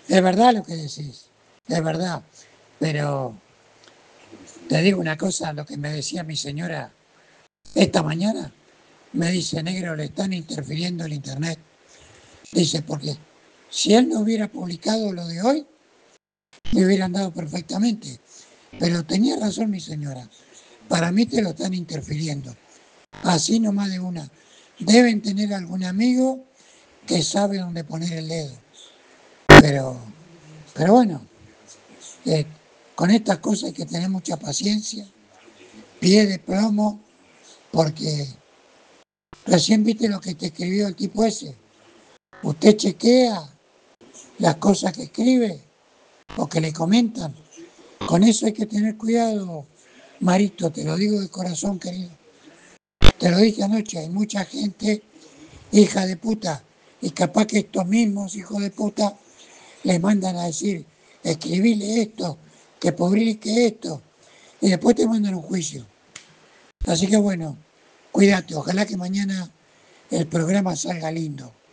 Es verdad lo que decís, es verdad, pero te digo una cosa, lo que me decía mi señora esta mañana, me dice, negro, le están interfiriendo el internet. Dice, porque si él no hubiera publicado lo de hoy, me hubieran dado perfectamente. Pero tenía razón mi señora, para mí te lo están interfiriendo. Así nomás de una. Deben tener algún amigo que sabe dónde poner el dedo. Pero, pero bueno, eh, con estas cosas hay que tener mucha paciencia, pie de plomo, porque recién viste lo que te escribió el tipo ese. Usted chequea las cosas que escribe o que le comentan. Con eso hay que tener cuidado, Marito, te lo digo de corazón, querido. Te lo dije anoche, hay mucha gente hija de puta y capaz que estos mismos hijos de puta le mandan a decir, escribile esto, que publique esto, y después te mandan un juicio. Así que bueno, cuídate, ojalá que mañana el programa salga lindo.